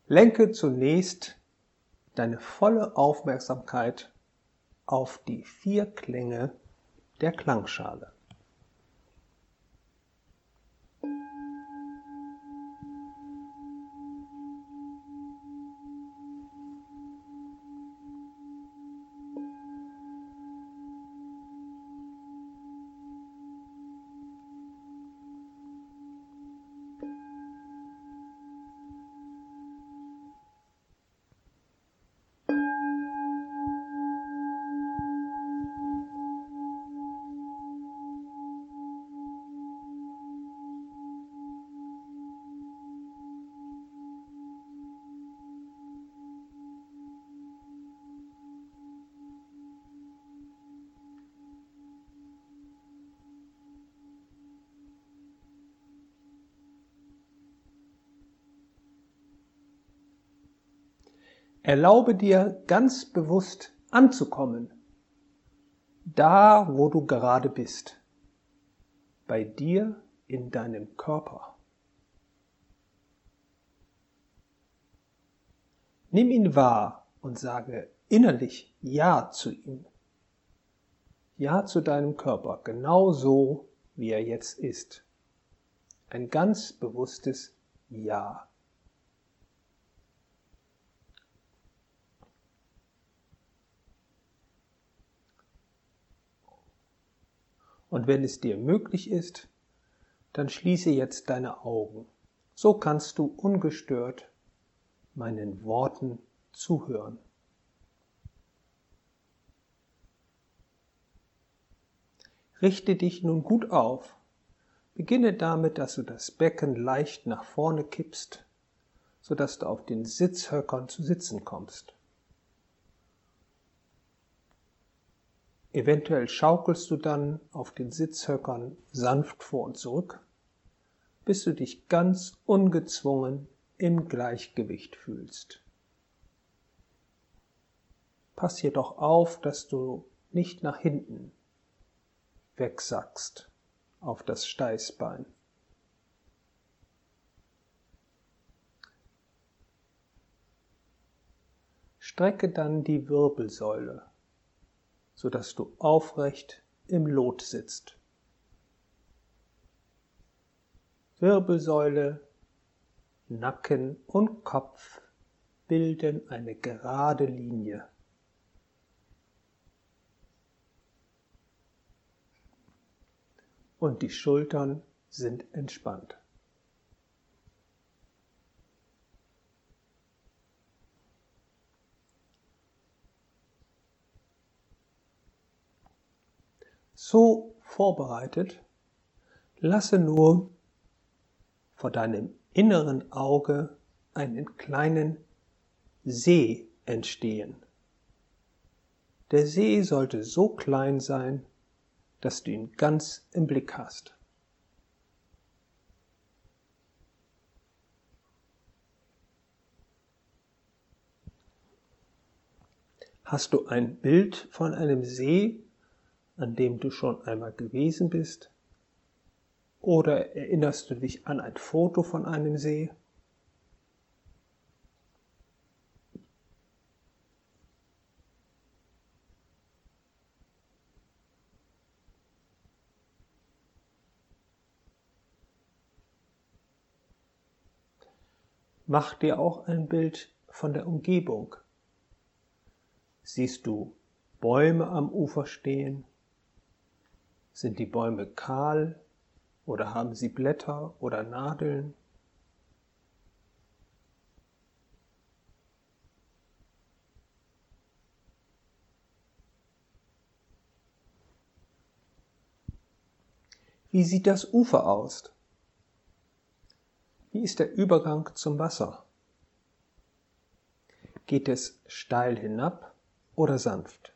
Lenke zunächst deine volle Aufmerksamkeit auf die 4 Klänge der Klangschale. Erlaube dir ganz bewusst anzukommen, da wo du gerade bist, bei dir in deinem Körper. Nimm ihn wahr und sage innerlich Ja zu ihm. Ja zu deinem Körper, genau so, wie er jetzt ist. Ein ganz bewusstes Ja. Und wenn es dir möglich ist, dann schließe jetzt deine Augen. So kannst du ungestört meinen Worten zuhören. Richte dich nun gut auf. Beginne damit, dass du das Becken leicht nach vorne kippst, sodass du auf den Sitzhöckern zu sitzen kommst. Eventuell schaukelst du dann auf den Sitzhöckern sanft vor und zurück, bis du dich ganz ungezwungen im Gleichgewicht fühlst. Pass jedoch auf, dass du nicht nach hinten wegsackst auf das Steißbein. Strecke dann die Wirbelsäule, sodass du aufrecht im Lot sitzt. Wirbelsäule, Nacken und Kopf bilden eine gerade Linie. Und die Schultern sind entspannt. So vorbereitet, lasse nur vor deinem inneren Auge einen kleinen See entstehen. Der See sollte so klein sein, dass du ihn ganz im Blick hast. Hast du ein Bild von einem See, an dem du schon einmal gewesen bist? Oder erinnerst du dich an ein Foto von einem See? Mach dir auch ein Bild von der Umgebung. Siehst du Bäume am Ufer stehen? Sind die Bäume kahl oder haben sie Blätter oder Nadeln? Wie sieht das Ufer aus? Wie ist der Übergang zum Wasser? Geht es steil hinab oder sanft?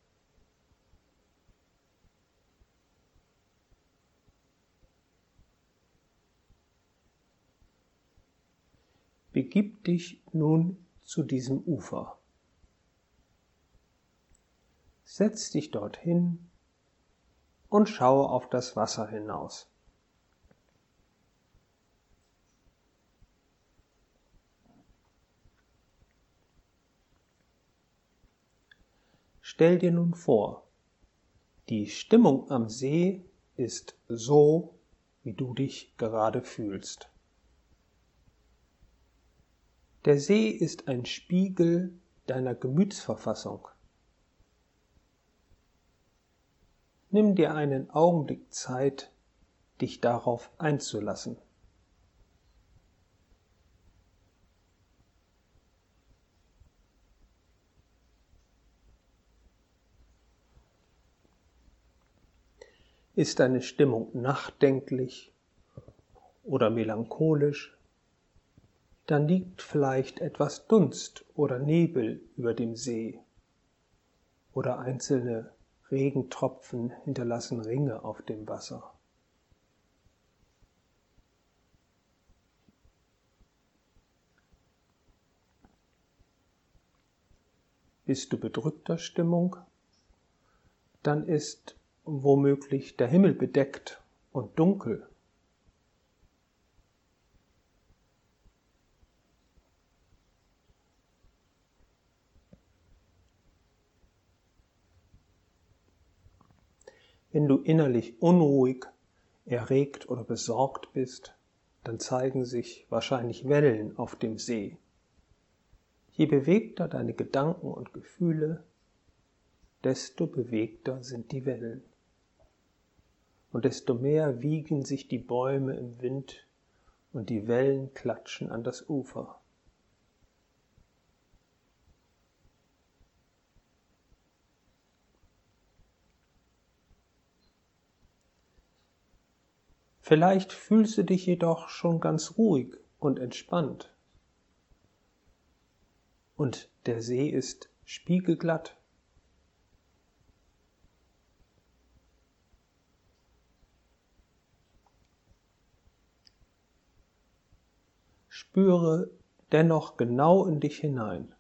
Begib dich nun zu diesem Ufer. Setz dich dorthin und schaue auf das Wasser hinaus. Stell dir nun vor, die Stimmung am See ist so, wie du dich gerade fühlst. Der See ist ein Spiegel deiner Gemütsverfassung. Nimm dir einen Augenblick Zeit, dich darauf einzulassen. Ist deine Stimmung nachdenklich oder melancholisch, dann liegt vielleicht etwas Dunst oder Nebel über dem See oder einzelne Regentropfen hinterlassen Ringe auf dem Wasser. Bist du bedrückter Stimmung, dann ist womöglich der Himmel bedeckt und dunkel. Wenn du innerlich unruhig, erregt oder besorgt bist, dann zeigen sich wahrscheinlich Wellen auf dem See. Je bewegter deine Gedanken und Gefühle, desto bewegter sind die Wellen. Und desto mehr wiegen sich die Bäume im Wind und die Wellen klatschen an das Ufer. Vielleicht fühlst du dich jedoch schon ganz ruhig und entspannt. Und der See ist spiegelglatt. Spüre dennoch genau in dich hinein.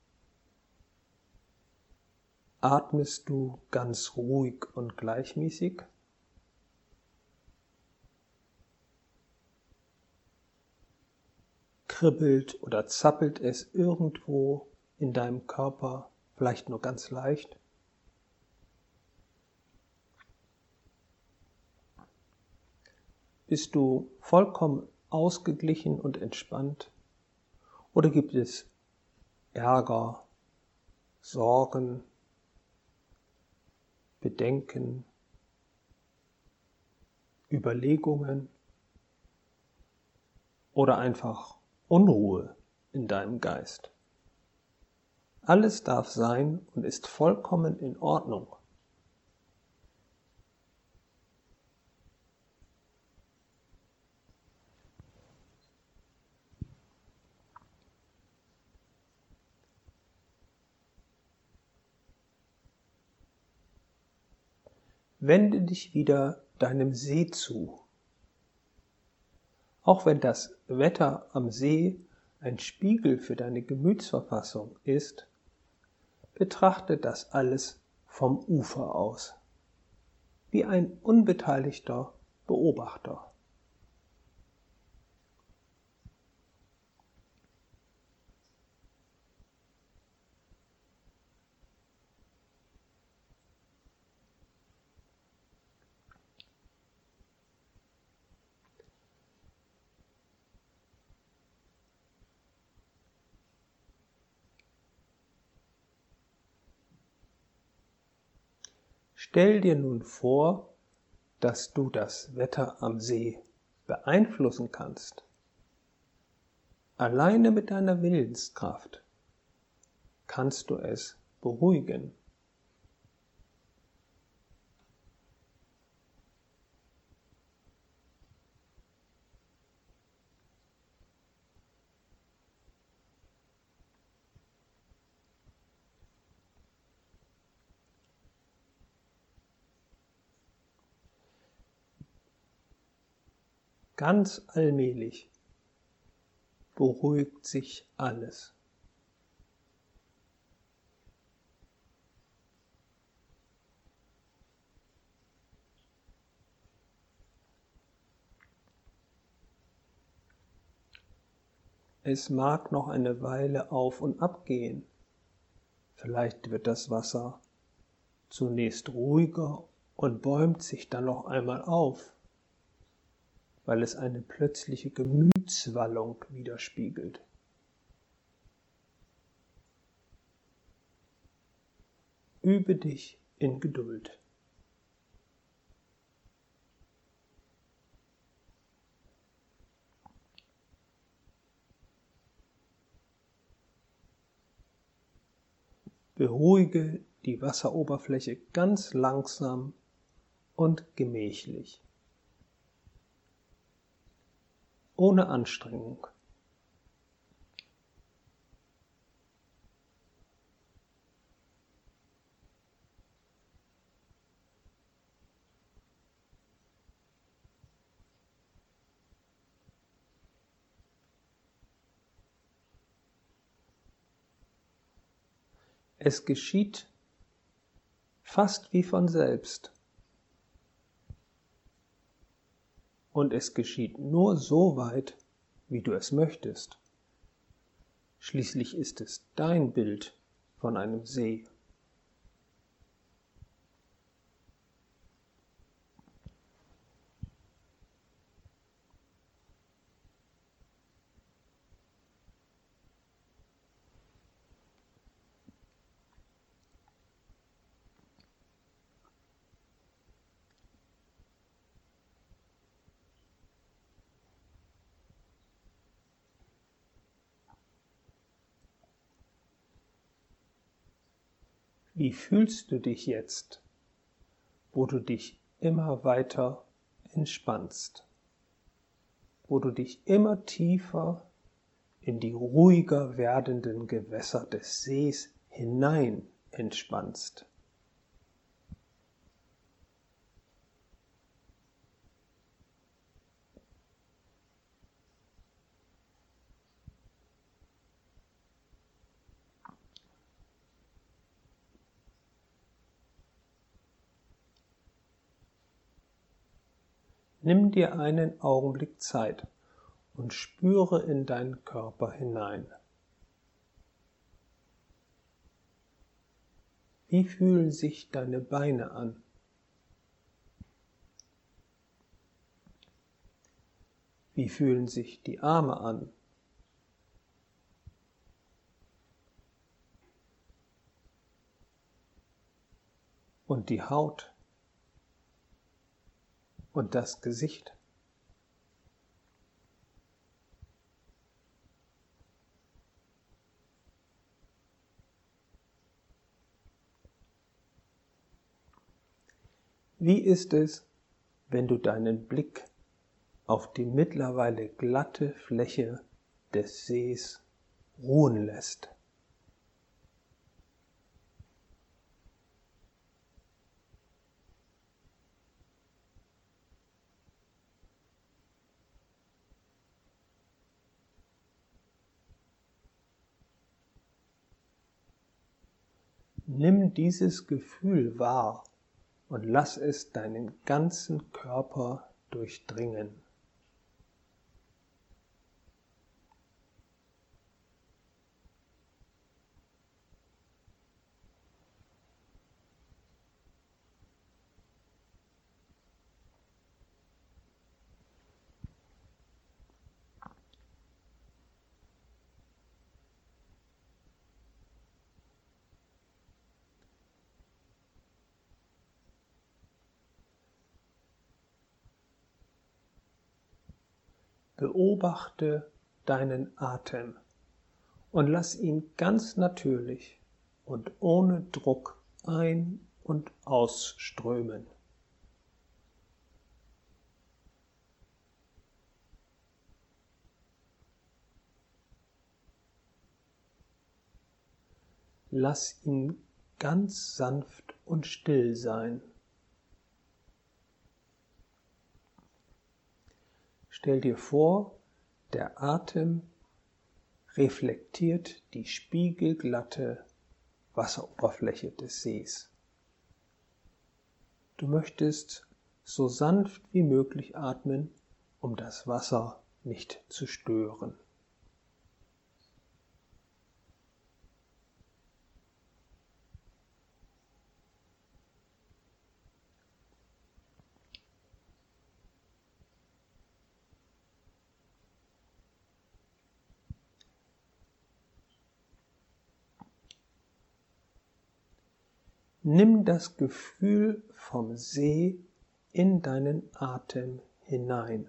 Atmest du ganz ruhig und gleichmäßig? Kribbelt oder zappelt es irgendwo in deinem Körper, vielleicht nur ganz leicht? Bist du vollkommen ausgeglichen und entspannt? Oder gibt es Ärger, Sorgen, Bedenken, Überlegungen oder einfach Unruhe in deinem Geist? Alles darf sein und ist vollkommen in Ordnung. Wende dich wieder deinem See zu. Auch wenn das Wetter am See ein Spiegel für deine Gemütsverfassung ist, betrachte das alles vom Ufer aus, wie ein unbeteiligter Beobachter. Stell dir nun vor, dass du das Wetter am See beeinflussen kannst. Alleine mit deiner Willenskraft kannst du es beruhigen. Ganz allmählich beruhigt sich alles. Es mag noch eine Weile auf und ab gehen. Vielleicht wird das Wasser zunächst ruhiger und bäumt sich dann noch einmal auf, weil es eine plötzliche Gemütswallung widerspiegelt. Übe dich in Geduld. Beruhige die Wasseroberfläche ganz langsam und gemächlich, ohne Anstrengung. Es geschieht fast wie von selbst. Und es geschieht nur so weit, wie du es möchtest. Schließlich ist es dein Bild von einem See. Wie fühlst du dich jetzt, wo du dich immer weiter entspannst, wo du dich immer tiefer in die ruhiger werdenden Gewässer des Sees hinein entspannst? Nimm dir einen Augenblick Zeit und spüre in deinen Körper hinein. Wie fühlen sich deine Beine an? Wie fühlen sich die Arme an? Und die Haut? Und das Gesicht? Wie ist es, wenn du deinen Blick auf die mittlerweile glatte Fläche des Sees ruhen lässt? Nimm dieses Gefühl wahr und lass es deinen ganzen Körper durchdringen. Beobachte deinen Atem und lass ihn ganz natürlich und ohne Druck ein- und ausströmen. Lass ihn ganz sanft und still sein. Stell dir vor, der Atem reflektiert die spiegelglatte Wasseroberfläche des Sees. Du möchtest so sanft wie möglich atmen, um das Wasser nicht zu stören. Nimm das Gefühl vom See in deinen Atem hinein.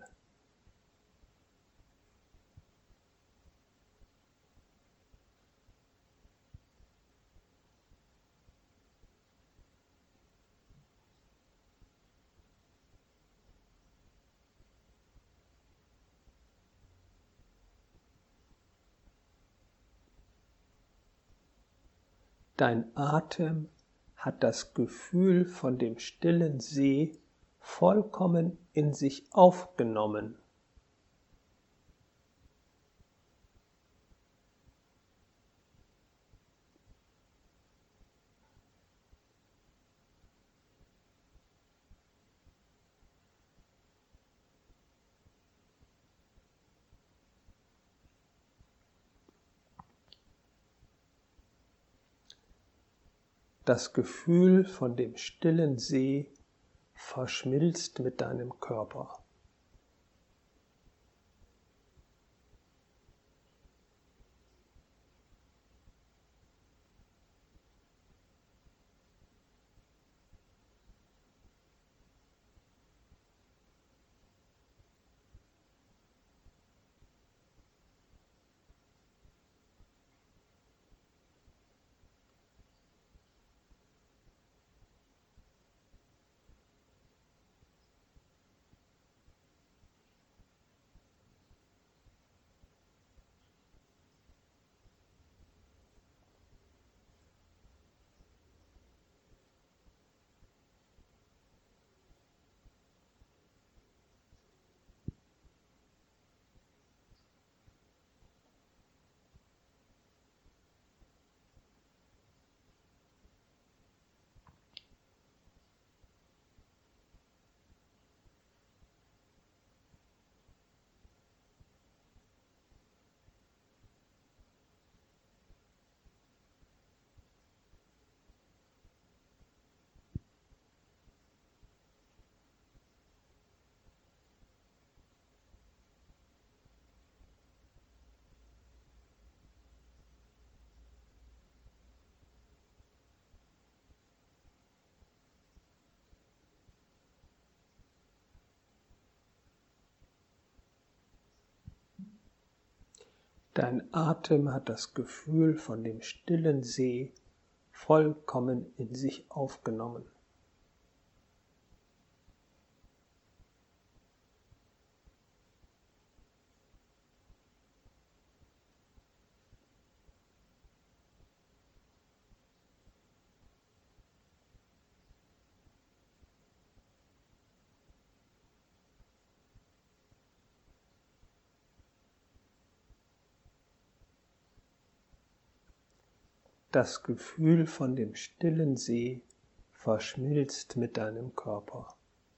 Dein Atem hat das Gefühl von dem stillen See vollkommen in sich aufgenommen. Das Gefühl von dem stillen See verschmilzt mit deinem Körper. Dein Atem hat das Gefühl von dem stillen See vollkommen in sich aufgenommen. Das Gefühl von dem stillen See verschmilzt mit deinem Körper.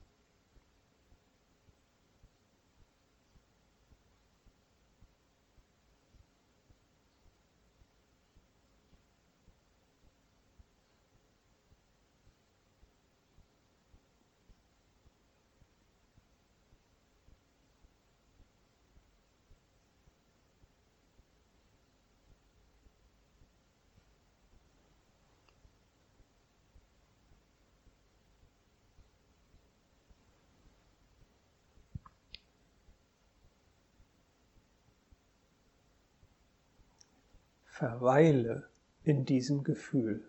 Verweile in diesem Gefühl.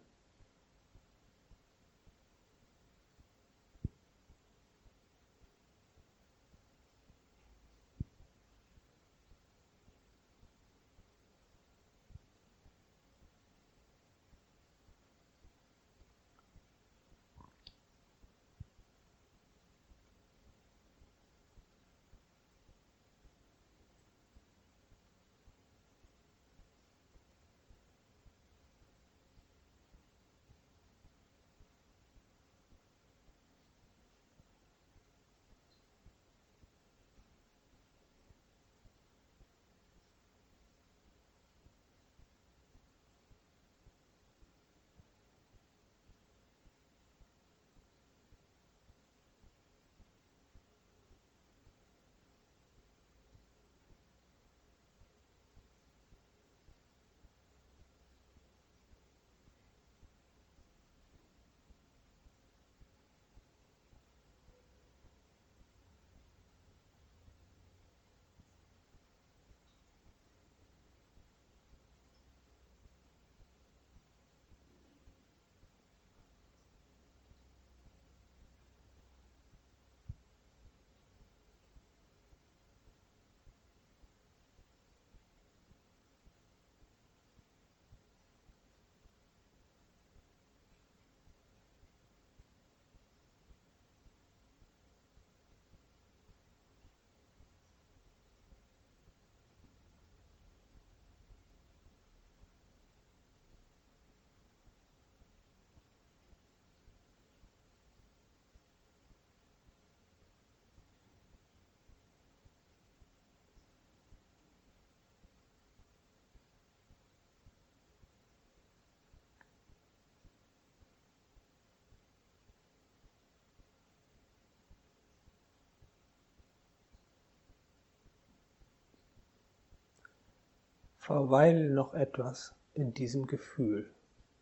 Verweile noch etwas in diesem Gefühl.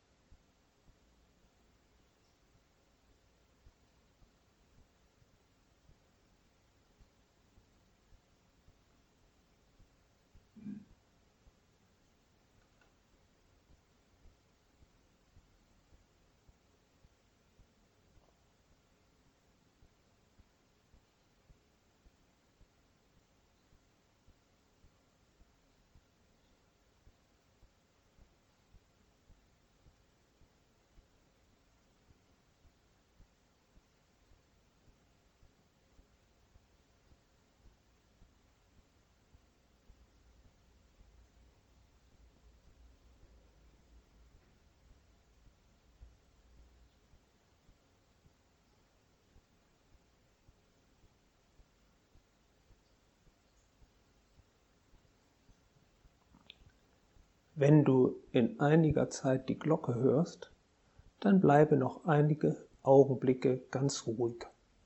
Wenn du in einiger Zeit die Glocke hörst, dann bleibe noch einige Augenblicke ganz ruhig.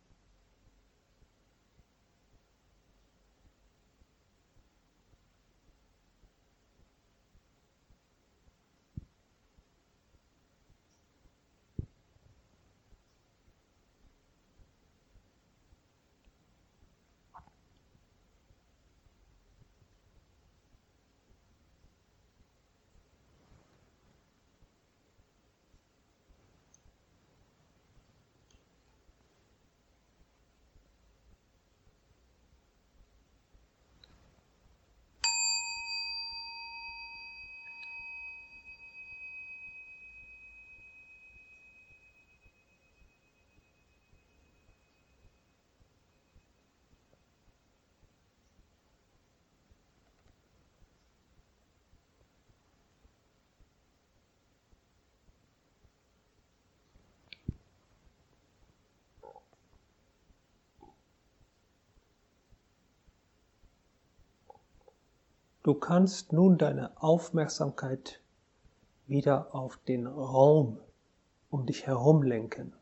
Du kannst nun deine Aufmerksamkeit wieder auf den Raum um dich herum lenken,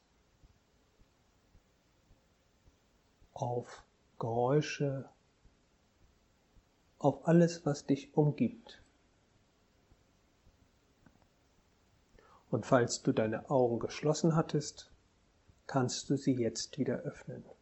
auf Geräusche, auf alles, was dich umgibt. Und falls du deine Augen geschlossen hattest, kannst du sie jetzt wieder öffnen.